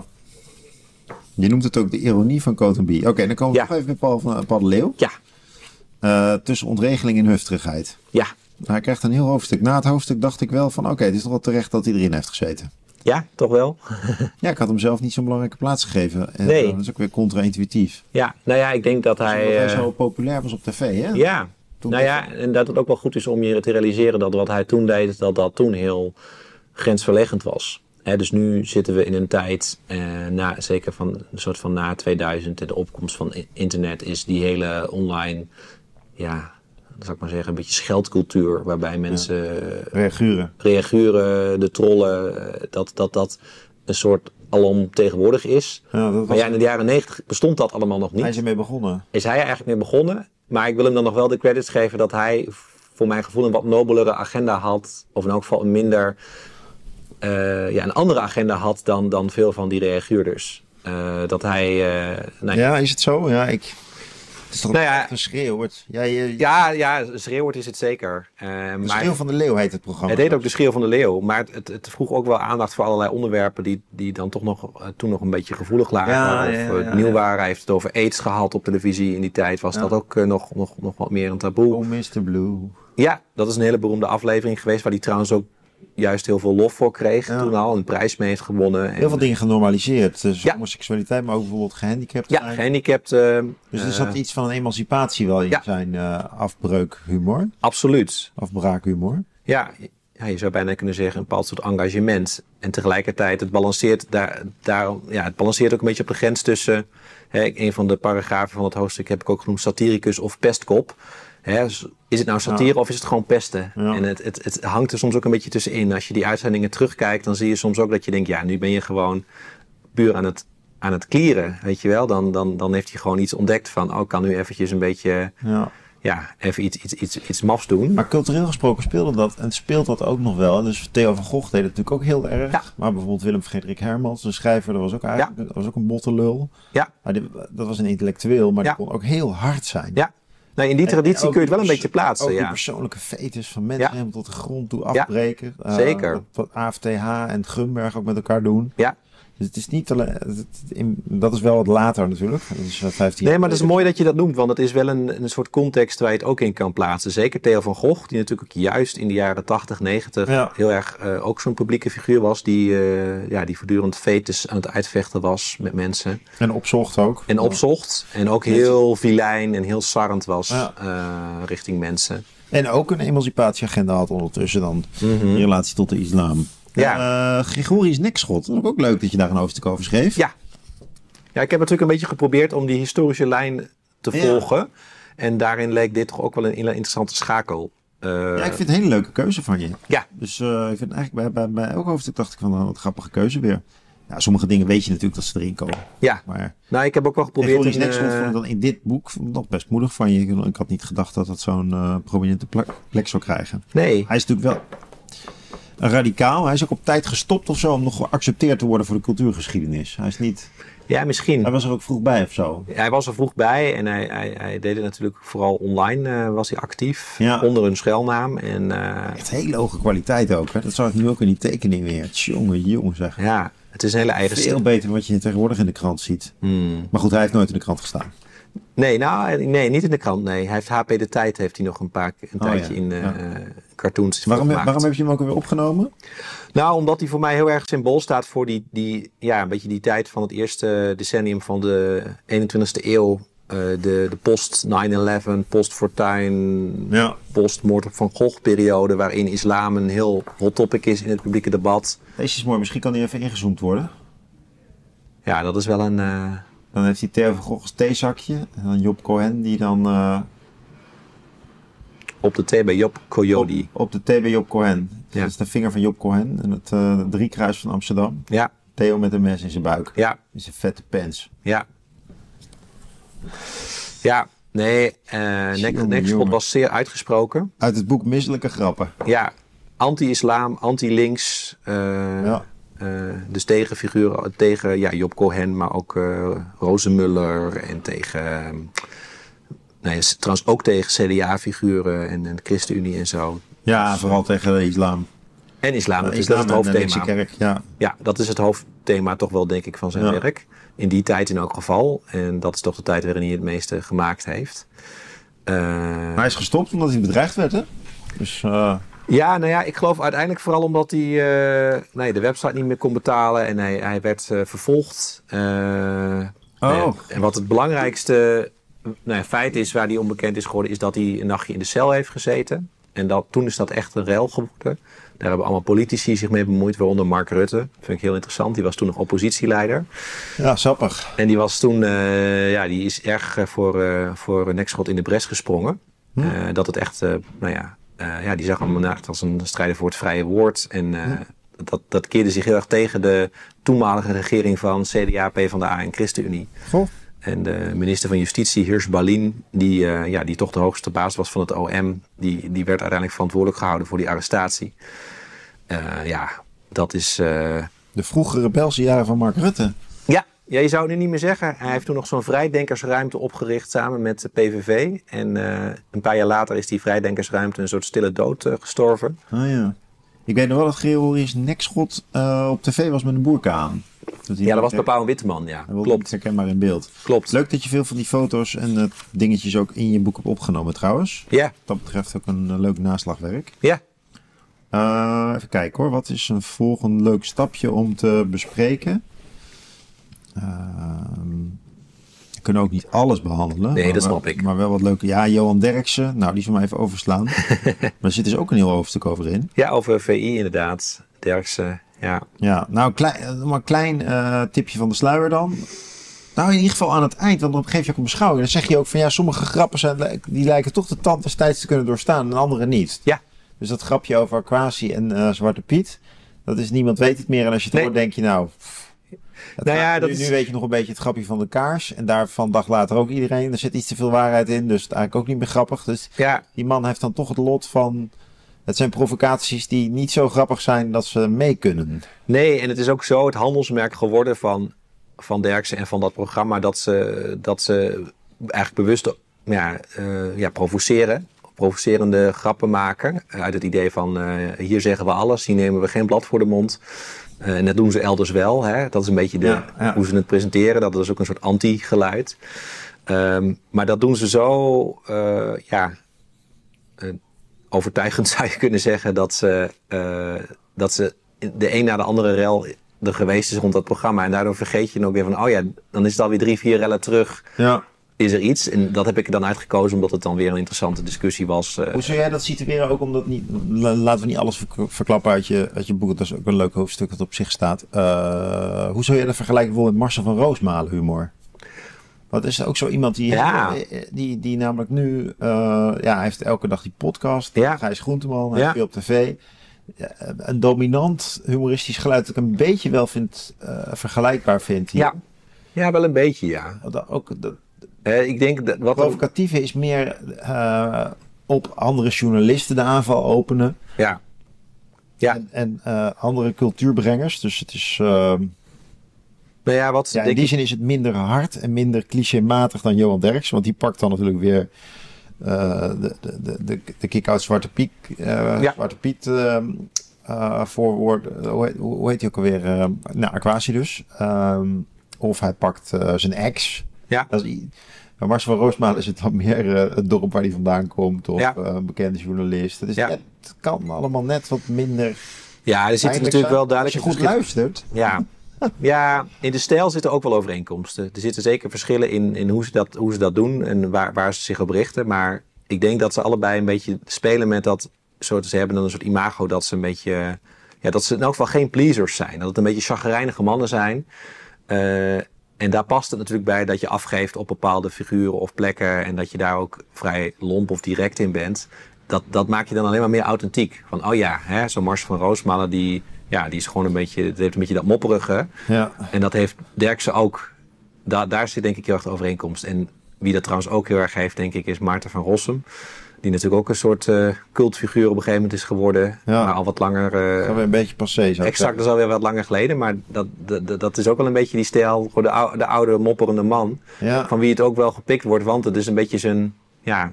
Je noemt het ook de ironie van Coot en Bie. Oké, okay, dan komen we ja. nog even bij Paul, van, Paul de Leeuw. Ja. Uh, tussen ontregeling en hufterigheid. Ja. Hij krijgt een heel hoofdstuk. Na het hoofdstuk dacht ik wel van oké, okay, het is toch wel terecht dat hij erin heeft gezeten. Ja, toch wel? Ja, ik had hem zelf niet zo'n belangrijke plaats gegeven. En nee. Uh, dat is ook weer contra-intuïtief. Ja, nou ja, ik denk dat hij... Omdat hij uh... zo populair was op tv, hè? Ja. Toen nou ja, en dat het ook wel goed is om je te realiseren dat wat hij toen deed, dat dat toen heel grensverleggend was. He, dus nu zitten we in een tijd, eh, na, zeker van een soort van na tweeduizend en de opkomst van internet, is die hele online, ja, zal ik maar zeggen, een beetje scheldcultuur, waarbij mensen ja. reaguren. reaguren, de trollen, dat dat, dat een soort alomtegenwoordig is. Ja, dat was... Maar ja, in de jaren negentig bestond dat allemaal nog niet. Hij is ermee begonnen. Is hij er eigenlijk mee begonnen? Maar ik wil hem dan nog wel de credits geven dat hij voor mijn gevoel een wat nobelere agenda had. Of in elk geval een minder, uh, ja, een andere agenda had dan, dan veel van die reaguurders. Uh, dat hij... Uh, nou, ja, is het zo? Ja, ik... Het is toch nou ja, een schreeuwert. Ja, je... ja, ja, schreeuwert is het zeker. Uh, de maar Schreeuw van de Leeuw heet het programma. Het heet ook de Schreeuw van de Leeuw. Maar het, het, het vroeg ook wel aandacht voor allerlei onderwerpen die, die dan toch nog, uh, toen nog een beetje gevoelig lagen. Ja, of ja, ja, uh, ja, nieuw ja. waren. Hij heeft het over aids gehad op televisie in die tijd. Was ja. dat ook uh, nog, nog, nog wat meer een taboe. Oh, mister Blue. Ja, dat is een hele beroemde aflevering geweest. Waar hij trouwens ook juist heel veel lof voor kreeg. Ja. Toen al een prijs mee heeft gewonnen. Heel en, veel dingen genormaliseerd. Dus ja. homoseksualiteit, maar ook bijvoorbeeld gehandicapt. Ja, zijn. gehandicapt. Uh, dus er zat uh, iets van een emancipatie wel in ja. zijn uh, afbreukhumor. Absoluut. Afbraakhumor. Ja, ja, je zou bijna kunnen zeggen een bepaald soort engagement. En tegelijkertijd, het balanceert, daar, daar, ja, het balanceert ook een beetje op de grens tussen... Hè, een van de paragrafen van het hoofdstuk heb ik ook genoemd satiricus of pestkop. Hè, is het nou satire ja. of is het gewoon pesten? Ja. En het, het, het hangt er soms ook een beetje tussenin. Als je die uitzendingen terugkijkt, dan zie je soms ook dat je denkt... ja, nu ben je gewoon puur aan het, aan het klieren, weet je wel. Dan, dan, dan heeft hij gewoon iets ontdekt van... oh, ik kan nu eventjes een beetje... Ja. Ja, even iets, iets, iets, iets mafs doen. Maar cultureel gesproken speelde dat en speelt dat ook nog wel. Dus Theo van Gogh deed het natuurlijk ook heel erg. Ja. Maar bijvoorbeeld Willem Frederik Hermans, de schrijver, dat was ook eigenlijk, ja. dat was ook een botte lul. Ja. Maar die, dat was een intellectueel, maar ja. die kon ook heel hard zijn. Ja. Nou, in die traditie kun je het wel een beetje plaatsen. Ook ja. de persoonlijke fetus van mensen ja. helemaal tot de grond toe afbreken. Ja. Zeker. Uh, wat A F T H en Grunberg ook met elkaar doen. Ja. Dus het is niet alleen, het, in, dat is wel wat later natuurlijk. Dat is vijftien Nee, maar het is mooi dat je dat noemt, want het is wel een, een soort context waar je het ook in kan plaatsen. Zeker Theo van Gogh, die natuurlijk juist in de jaren tachtig, negentig ja. heel erg uh, ook zo'n publieke figuur was, die, uh, ja, die voortdurend fetus aan het uitvechten was met mensen. En opzocht ook. En opzocht. En ook heel vilijn en heel sarrend was ja. uh, richting mensen. En ook een emancipatieagenda had ondertussen dan mm-hmm. in relatie tot de islam. Ja. Uh, Gregorius Nekschot, dat is ook leuk dat je daar een hoofdstuk over schreef. Ja. Ja, ik heb natuurlijk een beetje geprobeerd om die historische lijn te volgen. Ja. En daarin leek dit toch ook wel een interessante schakel. Uh, ja, ik vind het een hele leuke keuze van je. Ja. Dus uh, ik vind eigenlijk bij, bij, bij elk hoofdstuk dacht ik van een wat grappige keuze weer. Ja, sommige dingen weet je natuurlijk dat ze erin komen. Ja, maar nou ik heb ook wel geprobeerd... Gregorius Nekschot vond ik dan in dit boek nog best moedig van je. Ik had niet gedacht dat het zo'n uh, prominente plek, plek zou krijgen. Nee. Hij is natuurlijk wel... een radicaal. Hij is ook op tijd gestopt of zo om nog geaccepteerd te worden voor de cultuurgeschiedenis. Hij is niet... Ja, misschien. Hij was er ook vroeg bij of zo. Ja, hij was er vroeg bij en hij, hij, hij deed het natuurlijk vooral online uh, was hij actief. Ja. Onder een schuilnaam. En, uh, echt hele hoge kwaliteit ook. Hè? Dat zag ik nu ook in die tekening weer. Tjonge, jongen zeg. Ja, het is een hele eigen Veel stil. beter dan wat je tegenwoordig in de krant ziet. Hmm. Maar goed, hij heeft nooit in de krant gestaan. Nee, nou, nee, niet in de krant. Nee, hij heeft H P De Tijd heeft hij nog een paar een oh, tijdje ja. in uh, ja. cartoons waarom, waarom heb je hem ook alweer opgenomen? Nou, omdat hij voor mij heel erg symbool staat voor die, die, ja, een beetje die tijd van het eerste decennium van de eenentwintigste eeuw. Uh, de, de post nine eleven, post Fortuyn, ja. post Moord op Van Gogh periode, waarin islam een heel hot topic is in het publieke debat. Deze is mooi, misschien kan die even ingezoomd worden. Ja, dat is wel een... Uh... Dan heeft hij Theo van Gogh als theezakje. En dan Job Cohen die dan... Uh... Op de thee bij Job Coyote. Op, op de thee bij Job Cohen. Ja. Dat is de vinger van Job Cohen. En het uh, driekruis van Amsterdam. Ja. Theo met een mes in zijn buik. Ja. In zijn vette pants. Ja. Ja, nee. Uh, Nekschot was zeer uitgesproken. Uit het boek Misselijke Grappen. Ja. Anti-islam, anti-links. Uh, ja. Uh, dus tegen figuren, tegen ja, Job Cohen, maar ook uh, Rozenmuller en tegen, uh, nee, trouwens ook tegen C D A-figuren en, en de ChristenUnie en zo. Ja, dus, vooral tegen de islam. En islam, uh, dus islam dat is het hoofdthema. Kerk, ja. ja, dat is het hoofdthema toch wel, denk ik, van zijn ja. werk. In die tijd in elk geval. En dat is toch de tijd waarin hij het meeste gemaakt heeft. Uh, maar hij is gestopt omdat hij bedreigd werd, hè? Dus... Uh... Ja, nou ja, ik geloof uiteindelijk vooral omdat hij uh, nee, de website niet meer kon betalen en hij, hij werd uh, vervolgd. Uh, oh. En, en wat het belangrijkste nou ja, feit is waar hij onbekend is geworden, is dat hij een nachtje in de cel heeft gezeten. En dat, toen is dat echt een rel geworden. Daar hebben allemaal politici zich mee bemoeid, waaronder Mark Rutte. Dat vind ik heel interessant. Die was toen nog oppositieleider. Ja, sappig. En die was toen, uh, ja, die is erg uh, voor, uh, voor Nekschot in de bres gesprongen. Hm. Uh, dat het echt, uh, nou ja... Uh, ja, die zag hem echt als een strijder voor het vrije woord. En uh, ja. dat, dat keerde zich heel erg tegen de toenmalige regering van C D A, PvdA en ChristenUnie. Goh. En de minister van Justitie, Hirsch Ballin, die, uh, ja, die toch de hoogste baas was van het O M, die, die werd uiteindelijk verantwoordelijk gehouden voor die arrestatie. Uh, ja, dat is... Uh... De vroege rebelse jaren van Mark Rutte. Ja. Ja, je zou het nu niet meer zeggen. Hij heeft toen nog zo'n vrijdenkersruimte opgericht samen met de P V V. En uh, een paar jaar later is die vrijdenkersruimte een soort stille dood uh, gestorven. Ah ja. Ik weet nog wel dat Gregorius Nekschot uh, op tv was met een boerka aan. Dat ja, dat was Pauw Witteman, ja. Klopt. Herkenbaar in beeld. Klopt. Leuk dat je veel van die foto's en uh, dingetjes ook in je boek hebt opgenomen trouwens. Ja. Dat betreft ook een uh, leuk naslagwerk. Ja. Uh, even kijken hoor. Wat is een volgend leuk stapje om te bespreken? Uh, we kunnen ook niet alles behandelen. Nee, dat snap wel, ik. Maar wel wat leuke. Ja, Johan Derksen. Nou, die zullen we even overslaan. Maar er zit dus ook een heel hoofdstuk over in. Ja, over V I inderdaad. Derksen, ja. Ja, nou, klein, maar een klein uh, tipje van de sluier dan. Nou, in ieder geval aan het eind. Want dan geef je ook een beschouwing. Dan zeg je ook van ja, sommige grappen zijn, die lijken toch de tand des tijds te kunnen doorstaan. En andere niet. Ja. Dus dat grapje over Kwasi en uh, Zwarte Piet. Dat is niemand weet het meer. En als je het nee. hoort, denk je nou... Het nou ja, dat nu, is... nu weet je nog een beetje het grapje van de kaars. En daarvan dag later ook iedereen. Er zit iets te veel waarheid in. Dus het is eigenlijk ook niet meer grappig. Dus ja. Die man heeft dan toch het lot van... Het zijn provocaties die niet zo grappig zijn dat ze mee kunnen. Nee, en het is ook zo het handelsmerk geworden van, van Derksen en van dat programma. Dat ze, dat ze eigenlijk bewust ja, uh, ja, provoceren. Provocerende grappen maken. Uit het idee van uh, hier zeggen we alles. Hier nemen we geen blad voor de mond. Uh, en dat doen ze elders wel. Hè? Dat is een beetje de, ja, ja. hoe ze het presenteren. Dat is ook een soort anti-geluid. Um, maar dat doen ze zo uh, ja, uh, overtuigend zou je kunnen zeggen dat ze, uh, dat ze de een na de andere rel er geweest is rond dat programma. En daardoor vergeet je dan ook weer van, oh ja, dan is het alweer drie, vier rellen terug. Ja. Is er iets? En dat heb ik er dan uitgekozen omdat het dan weer een interessante discussie was. Uh, Hoe zou jij dat situeren? Ook omdat niet, laten we niet alles verklappen uit je, uit je boek. Dat is ook een leuk hoofdstuk dat op zich staat. Uh, hoe zou jij dat vergelijken bijvoorbeeld met Marcel van Roosmalen humor? Want is er ook zo iemand die, ja. die, die, die namelijk nu, uh, ja, hij heeft elke dag die podcast. Ja. Gijs Groenteman, hij ja. is veel op tv. Ja, een dominant humoristisch geluid dat ik een beetje wel vind, uh, vergelijkbaar vind. Ja. ja, wel een beetje, ja. Dat, ook, dat, uh, ik denk dat wat provocatieve is meer uh, op andere journalisten de aanval openen. Ja. ja. En, en uh, andere cultuurbrengers. Dus het is... Uh, Nou ja, wat ja, in die ik... zin is het minder hard en minder clichématig dan Johan Derksen. Want die pakt dan natuurlijk weer uh, de, de, de, de kick-out Zwarte Piet, uh, ja. Zwarte Piet uh, uh, voorwoord. Uh, hoe, heet, hoe heet hij ook alweer? Uh, nou, Aquasi dus. Um, of hij pakt uh, zijn ex. Ja. Dat is, bij Marcel van Roosmalen is het dan meer uh, het dorp waar hij vandaan komt. Of ja. uh, een bekende journalist. Het, is ja. net, het kan allemaal net wat minder... Ja, er zit natuurlijk zijn. wel duidelijk... Als je goed luistert... Ja. Ja, in de stijl zitten ook wel overeenkomsten. Er zitten zeker verschillen in, in hoe, ze dat, hoe ze dat doen en waar, waar ze zich op richten. Maar ik denk dat ze allebei een beetje spelen met dat soort... Ze hebben dan een soort imago dat ze een beetje... Ja, dat ze in elk geval geen pleasers zijn. Dat het een beetje chagrijnige mannen zijn. Uh, en daar past het natuurlijk bij dat je afgeeft op bepaalde figuren of plekken. En dat je daar ook vrij lomp of direct in bent. Dat, dat maakt je dan alleen maar meer authentiek. Van, oh ja, hè, zo'n Marcel van Roosmalen die... Ja, die is gewoon een beetje, het heeft een beetje dat mopperige. Ja. En dat heeft Derksen ook. Da, daar zit denk ik heel erg de overeenkomst. En wie dat trouwens ook heel erg heeft, denk ik, is Maarten van Rossum. Die natuurlijk ook een soort uh, cultfiguur op een gegeven moment is geworden. Ja. Maar al wat langer... Uh, dat is alweer een beetje passé. Exact, dat is alweer wat langer geleden. Maar dat, dat, dat is ook wel een beetje die stijl. De oude, de oude mopperende man. Ja. Van wie het ook wel gepikt wordt. Want het is een beetje zijn... Ja,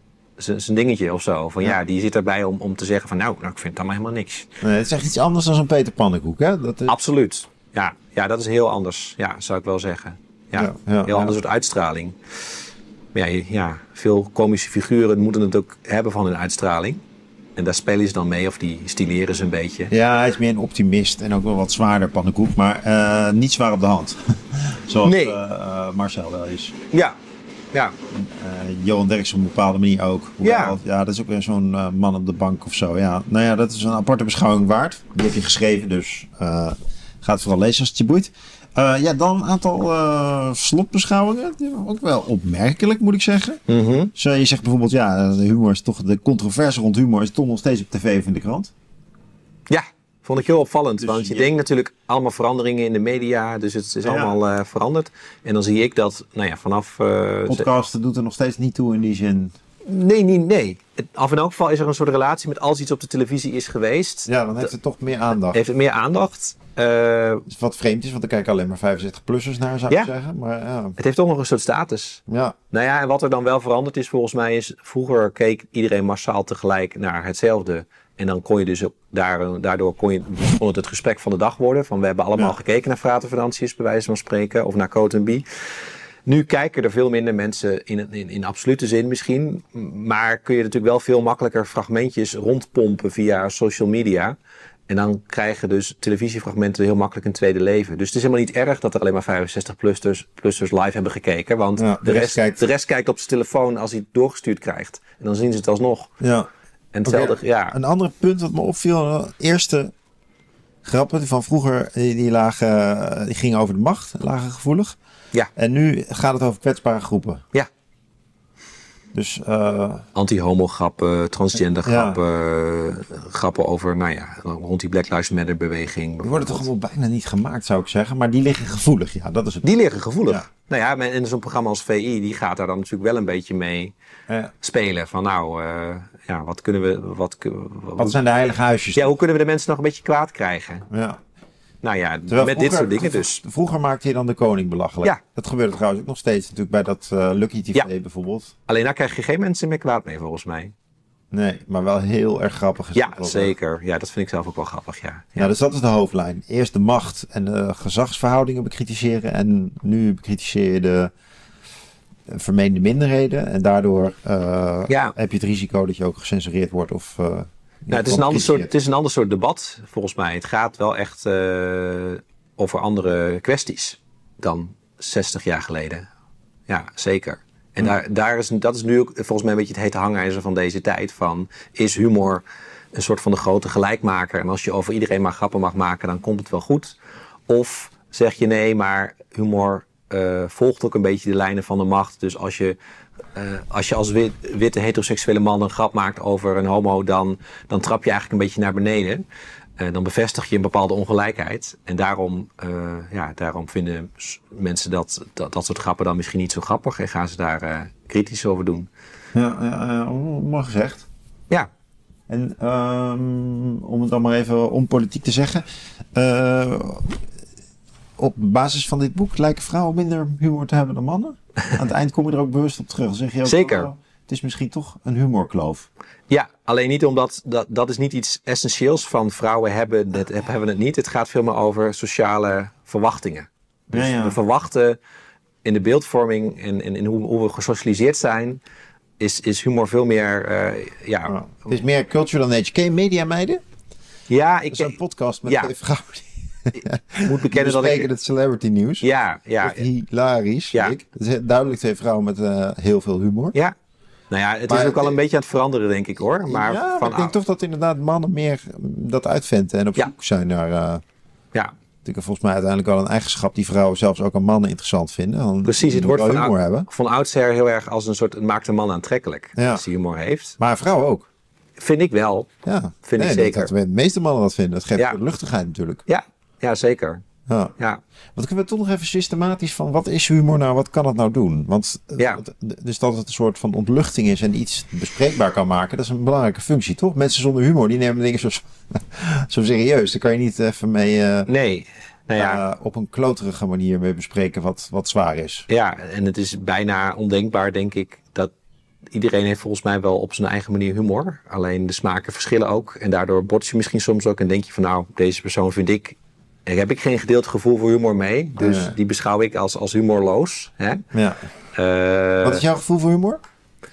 zijn dingetje of zo. Van ja, ja die zit erbij om, om te zeggen van nou, nou, ik vind het allemaal helemaal niks. Nee, het is echt iets anders dan zo'n Peter Pannenkoek, hè? Dat is... Absoluut. Ja, ja, dat is heel anders. Ja, zou ik wel zeggen. Ja, ja, ja heel ja. ander soort uitstraling. Maar ja, ja, veel komische figuren moeten het ook hebben van hun uitstraling. En daar spelen ze dan mee of die stileren ze een beetje. Ja, hij is meer een optimist en ook wel wat zwaarder Pannenkoek. Maar uh, niet zwaar op de hand. Zoals nee. uh, uh, Marcel wel is. Ja. Ja. Uh, Johan Derksen op een bepaalde manier ook. Ja. ja, dat is ook weer zo'n uh, man op de bank of zo. Ja. Nou ja, dat is een aparte beschouwing waard. Die heb je geschreven, dus uh, ga het vooral lezen als het je boeit. Uh, ja, dan een aantal uh, slotbeschouwingen. Ook wel opmerkelijk, moet ik zeggen. Mm-hmm. Zo, je zegt bijvoorbeeld, ja, de humor is toch, de controverse rond humor is toch nog steeds op tv of in de krant. Ja. Vond ik heel opvallend, dus want je ja. denkt natuurlijk allemaal veranderingen in de media, dus het is ja. allemaal uh, veranderd. En dan zie ik dat, nou ja, vanaf... Uh, Podcasten doet er nog steeds niet toe in die zin. Nee, nee, nee. Het, af in elk geval is er een soort relatie met als iets op de televisie is geweest. Ja, dan heeft het toch meer aandacht. Heeft het meer aandacht. Uh, wat vreemd is, want er kijken alleen maar vijfenzestig-plussers naar, zou ja. ik zeggen. Maar, ja. Het heeft toch nog een soort status. Ja. Nou ja, en wat er dan wel veranderd is volgens mij is, vroeger keek iedereen massaal tegelijk naar hetzelfde. En dan kon je dus ook daar, daardoor kon, je, kon het het gesprek van de dag worden. Van we hebben allemaal ja. gekeken naar Frater Financiës, bij wijze van spreken. Of naar Coat en Bie. Nu kijken er veel minder mensen in, in, in absolute zin misschien. Maar kun je natuurlijk wel veel makkelijker fragmentjes rondpompen via social media. En dan krijgen dus televisiefragmenten heel makkelijk een tweede leven. Dus het is helemaal niet erg dat er alleen maar vijfenzestig-plussers live hebben gekeken. Want ja, de, de, rest, kijkt... de rest kijkt op zijn telefoon als hij het doorgestuurd krijgt. En dan zien ze het alsnog. Ja. En hetzelfde, okay. ja. Een ander punt wat me opviel, eerste grappen van vroeger, die, die, lagen, die gingen over de macht, lagen gevoelig. Ja. En nu gaat het over kwetsbare groepen. Ja. Dus, uh, anti-homo grappen, transgender grappen, ja. grappen over, nou ja, rond die Black Lives Matter beweging. Die worden toch gewoon bijna niet gemaakt, zou ik zeggen. Maar die liggen gevoelig, ja, dat is het. Die liggen gevoelig. Ja. Nou ja, en zo'n programma als V I, die gaat daar dan natuurlijk wel een beetje mee ja. spelen. Van nou, uh, ja, wat kunnen we... Wat, wat, wat zijn de heilige huisjes? Ja, hoe kunnen we de mensen nog een beetje kwaad krijgen? Ja. Nou ja, Terwijl met vroeger, dit soort dingen dus. Vroeger maakte je dan de koning belachelijk. Ja. Dat gebeurde trouwens ook nog steeds natuurlijk bij dat uh, Lucky T V ja. bijvoorbeeld. Alleen daar krijg je geen mensen meer kwaad mee volgens mij. Nee, maar wel heel erg grappig. Is Ja, dat zeker. Ja, dat vind ik zelf ook wel grappig, ja. Ja, dus dat is de hoofdlijn. Eerst de macht en de gezagsverhoudingen bekritiseren. En nu bekritiseer je de vermeende minderheden. En daardoor uh, ja. heb je het risico dat je ook gecensureerd wordt of... Uh, nou, het, is een ander soort, het is een ander soort debat, volgens mij. Het gaat wel echt uh, over andere kwesties dan zestig jaar geleden. Ja, zeker. En daar, daar is, dat is nu ook volgens mij een beetje het hete hangijzer van deze tijd. Van, is humor een soort van de grote gelijkmaker? En als je over iedereen maar grappen mag maken, dan komt het wel goed. Of zeg je nee, maar humor uh, volgt ook een beetje de lijnen van de macht. Dus als je, uh, als, je als wit, witte heteroseksuele man een grap maakt over een homo, dan, dan trap je eigenlijk een beetje naar beneden. Uh, dan bevestig je een bepaalde ongelijkheid. En daarom, uh, ja, daarom vinden mensen dat, dat dat soort grappen dan misschien niet zo grappig. En gaan ze daar uh, kritisch over doen. Ja, ja, mooi gezegd. Ja. En um, om het dan maar even onpolitiek te zeggen. Uh, op basis van dit boek lijken vrouwen minder humor te hebben dan mannen. Aan het eind kom je er ook bewust op terug. Dan zeg je ook, zeker. Oh, het is misschien toch een humorkloof. Ja, alleen niet omdat, dat, dat is niet iets essentieels van vrouwen hebben het, hebben het niet. Het gaat veel meer over sociale verwachtingen. Dus ja, ja. we verwachten in de beeldvorming en in, in hoe, hoe we gesocialiseerd zijn, is, is humor veel meer... Uh, ja. Oh, het is meer culture dan age. Ken je Media Meiden? Ja, ik... Dat is een podcast met ja. twee vrouwen. Ik moet bekennen dat ik... het celebrity nieuws. Ja, ja. Hilarisch. Ja. Ik. Het is duidelijk twee vrouwen met uh, heel veel humor. Ja. Nou ja, het maar is ook al een beetje aan het veranderen, denk ik, hoor. Maar ja, van, maar ik denk toch dat inderdaad mannen meer dat uitvinden en op zoek ja. zijn naar... Uh, ja. Ik volgens mij uiteindelijk wel een eigenschap die vrouwen zelfs ook aan mannen interessant vinden. Precies, het wordt van, humor ou- hebben. van oudsher heel erg als een soort... Het maakt een man aantrekkelijk, ja. als hij humor heeft. Maar vrouwen ook. Vind ik wel. Ja. Vind nee, ik zeker. Dat de meeste mannen dat vinden. Dat geeft ja. luchtigheid natuurlijk. Ja, ja zeker. Ja. Ja. Want kunnen we toch nog even systematisch van wat is humor nou, wat kan het nou doen? Want ja. dus dat het een soort van ontluchting is en iets bespreekbaar kan maken, dat is een belangrijke functie, toch? Mensen zonder humor, die nemen dingen zo, zo serieus. Daar kan je niet even mee uh, nee. Nou ja. uh, op een kloterige manier mee bespreken wat, wat zwaar is. Ja, en het is bijna ondenkbaar, denk ik, dat iedereen heeft volgens mij wel op zijn eigen manier humor. Alleen de smaken verschillen ook en daardoor bots je misschien soms ook en denk je van nou, deze persoon vind ik... Daar heb ik geen gedeeld gevoel voor humor mee. Dus ja. die beschouw ik als, als humorloos. Hè? Ja. Uh, Wat is jouw gevoel voor humor?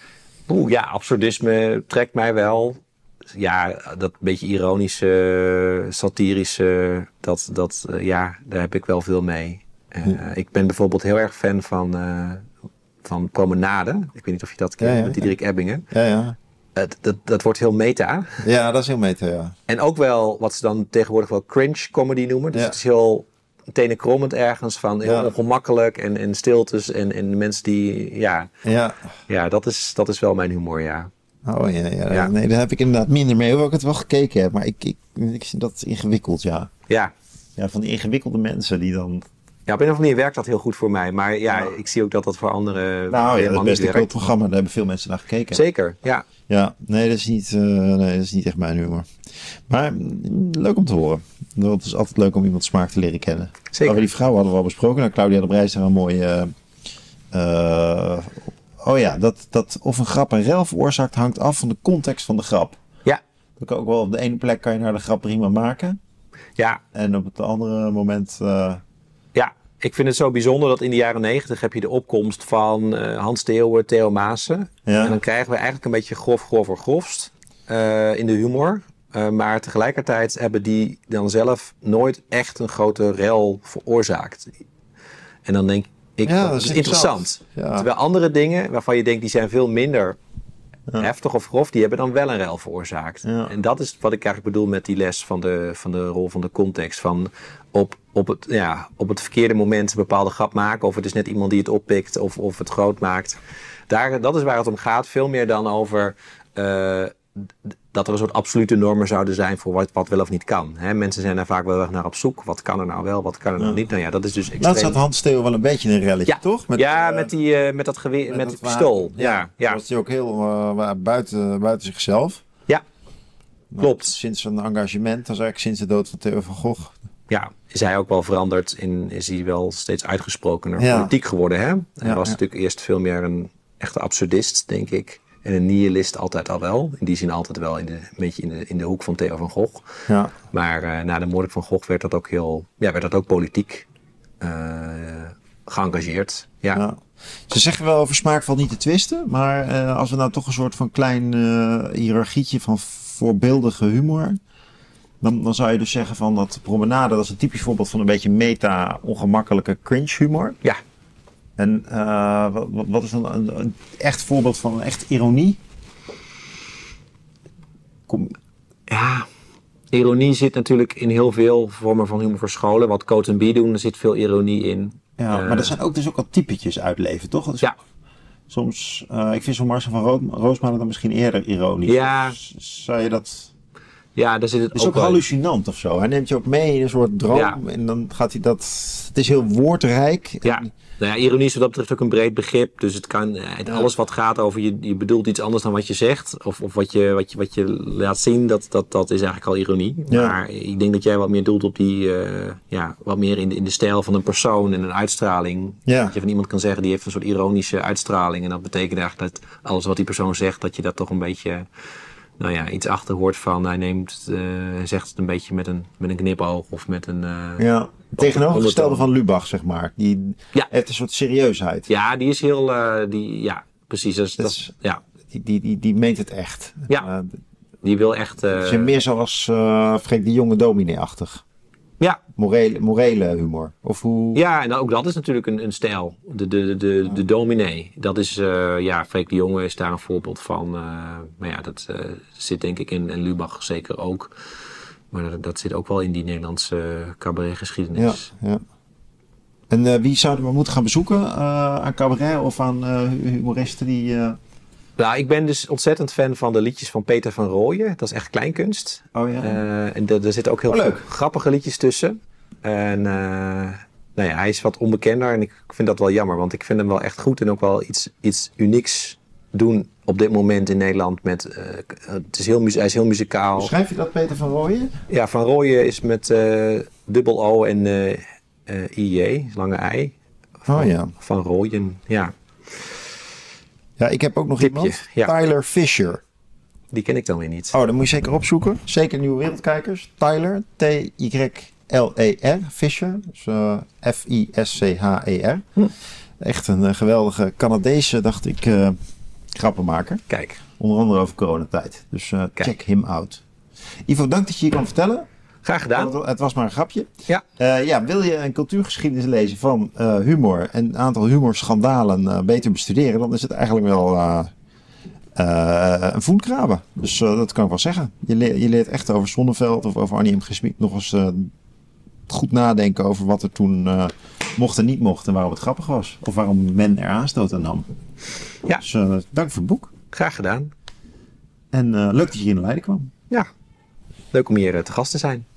Oeh, ja, absurdisme trekt mij wel. Ja, dat beetje ironische, satirische, dat, dat, uh, ja, daar heb ik wel veel mee. Uh, ja. Ik ben bijvoorbeeld heel erg fan van, uh, van Promenade. Ik weet niet of je dat kent, ja, ja, met Diederik ja. Ebbingen. Ja, ja. Het, dat, dat wordt heel meta. Ja, dat is heel meta, ja. En ook wel wat ze dan tegenwoordig wel cringe comedy noemen. Dus ja. het is heel tenenkrommend ergens van heel ja. ongemakkelijk en, en stiltes en, en mensen die, ja. Ja, ja dat, is, dat is wel mijn humor, ja. Oh ja, ja, ja. Nee, daar heb ik inderdaad minder mee. Hoewel ik het wel gekeken heb, maar ik, ik, ik vind dat ingewikkeld, ja. Ja. Ja, van die ingewikkelde mensen die dan... Ja, op een of andere manier werkt dat heel goed voor mij. Maar ja, ja. ik zie ook dat dat voor anderen... Nou ja, het beste groot programma, daar hebben veel mensen naar gekeken. Zeker, ja. Ja, nee, dat is niet, uh, nee, dat is niet echt mijn humor. Maar leuk om te horen. Het is altijd leuk om iemands smaak te leren kennen. Zeker. Maar die vrouw hadden we al besproken. Nou, Claudia de Breij is daar een mooie... Uh, uh, oh ja, dat, dat of een grap een rel veroorzaakt hangt af van de context van de grap. Ja. Dat kan ook wel op de ene plek kan je naar de grap prima maken. Ja. En op het andere moment... Uh, ja. Ik vind het zo bijzonder dat in de jaren negentig heb je de opkomst van uh, Hans Theeuwen, Theo Maassen. Ja. En dan krijgen we eigenlijk een beetje grof, grover, grofst uh, in de humor. Uh, maar tegelijkertijd hebben die dan zelf nooit echt een grote rel veroorzaakt. En dan denk ik, ja, dat, dat is interessant. interessant. Ja. Terwijl andere dingen waarvan je denkt die zijn veel minder ja. heftig of grof, die hebben dan wel een rel veroorzaakt. Ja. En dat is wat ik eigenlijk bedoel met die les van de, van de rol van de context. Van op, op, het, ja, op het verkeerde moment een bepaalde grap maken. Of het is net iemand die het oppikt of, of het groot maakt. Daar, dat is waar het om gaat. Veel meer dan over uh, dat er een soort absolute normen zouden zijn voor wat, wat wel of niet kan. Hè? Mensen zijn daar vaak wel erg naar op zoek. Wat kan er nou wel, wat kan er ja. nou niet? Nou ja, dat is dus extreem. Laatst zat Hans Theo wel een beetje in een relletje, ja. toch? Met, ja, uh, met, die, uh, met dat geweer, met, met het pistool. Ja, ja. ja. was hij ook heel uh, buiten, buiten zichzelf. Ja, maar klopt. Sinds zijn engagement, dat is eigenlijk sinds de dood van Theo van Gogh. Ja, is hij ook wel veranderd en is hij wel steeds uitgesprokener ja. politiek geworden. Hè? Hij ja, was ja. natuurlijk eerst veel meer een echte absurdist, denk ik. En een nihilist altijd al wel. In die zin altijd wel in de, een beetje in de, in de hoek van Theo van Gogh. Ja. Maar uh, na de moord van Gogh werd dat ook heel, ja, werd dat ook politiek uh, geëngageerd. Ja. Ja. Ze zeggen wel over smaak valt niet te twisten. Maar uh, als we nou toch een soort van klein uh, hiërarchietje van voorbeeldige humor. Dan, dan zou je dus zeggen van dat Promenade, dat is een typisch voorbeeld van een beetje meta, ongemakkelijke cringe humor. Ja. En uh, wat, wat is dan een, een echt voorbeeld van een echt ironie? Kom. Ja, ironie zit natuurlijk in heel veel vormen van humor verscholen. Wat Coat en Bie doen, er zit veel ironie in. Ja, uh, maar er zijn ook dus ook al typetjes uit leven, toch? Dus ja. Soms, uh, ik vind zo'n Marcel van Ro- Roosmalen dan misschien eerder ironisch. Ja. Zou je dat... Ja, daar zit het, het is ook ook wel hallucinant of zo. Hij neemt je ook mee in een soort droom. Ja. En dan gaat hij dat... Het is heel woordrijk. Ja. En... Nou ja, ironie is wat dat betreft ook een breed begrip. Dus het kan, het, alles wat gaat over je, je bedoelt iets anders dan wat je zegt. Of, of wat, je, wat, je, wat je laat zien, dat, dat, dat is eigenlijk al ironie. Ja. Maar ik denk dat jij wat meer doelt op die, uh, ja, wat meer in de, in de stijl van een persoon en een uitstraling. Ja. Dat je van iemand kan zeggen, die heeft een soort ironische uitstraling. En dat betekent eigenlijk dat alles wat die persoon zegt, dat je dat toch een beetje... Nou ja, iets achter hoort van, hij neemt, uh, zegt het een beetje met een, met een knipoog of met een... Uh, ja, tegenovergestelde van Lubach, zeg maar. Die ja. heeft een soort serieusheid. Ja, die is heel, uh, die, ja, precies. Dat is, dat is, ja. Die, die, die, die meent het echt. Ja, uh, die wil echt... Uh, ze meer zoals, uh, Freek de Jonge dominee-achtig. Ja. Morele, morele humor. Of hoe... Ja, en ook dat is natuurlijk een, een stijl. De, de, de, de, de dominee. Dat is, uh, ja, Freek de Jonge is daar een voorbeeld van. Uh, maar ja, dat uh, zit denk ik in, en Lubach zeker ook. Maar dat, dat zit ook wel in die Nederlandse uh, cabaretgeschiedenis. Ja, ja. En uh, wie zouden we moeten gaan bezoeken? Uh, aan cabaret of aan uh, humoristen die... Uh... Nou, ik ben dus ontzettend fan van de liedjes van Peter van Rooyen. Dat is echt kleinkunst. Oh ja. Uh, en er zitten ook heel oh, veel leuk. grappige liedjes tussen. En uh, nou ja, hij is wat onbekender en ik vind dat wel jammer. Want ik vind hem wel echt goed en ook wel iets, iets unieks doen op dit moment in Nederland. Met, uh, het is heel, hij is heel muzikaal. Schrijf je dat, Peter van Rooyen? Ja, Van Rooyen is met uh, dubbel O en uh, uh, I J, lange I. Van, oh ja. Van Rooyen, ja. Ja, ik heb ook nog Tipje, iemand. Ja. Tyler Fisher. Die ken ik dan weer niet. Oh, dan moet je zeker opzoeken. Zeker Nieuwe Wereldkijkers. Tyler, T Y L E R, Fisher. Dus uh, F I S C H E R. Hm. Echt een uh, geweldige Canadese, dacht ik, uh, grappenmaker. Kijk. Onder andere over coronatijd. Dus uh, check him out. Ivo, dank dat je hier kwam vertellen. Graag gedaan. Het, het was maar een grapje. Ja. Uh, ja, wil je een cultuurgeschiedenis lezen van uh, humor en een aantal humorschandalen uh, beter bestuderen, dan is het eigenlijk wel uh, uh, een voetgraben. Dus uh, dat kan ik wel zeggen. Je, le- je leert echt over Zonneveld of over Annie M. G. Schmid nog eens uh, goed nadenken over wat er toen uh, mocht en niet mocht en waarom het grappig was. Of waarom men er aanstoot aan nam. Ja. Dus uh, dank voor het boek. Graag gedaan. En uh, leuk dat je hier in Leiden kwam. Ja, leuk om hier uh, te gast te zijn.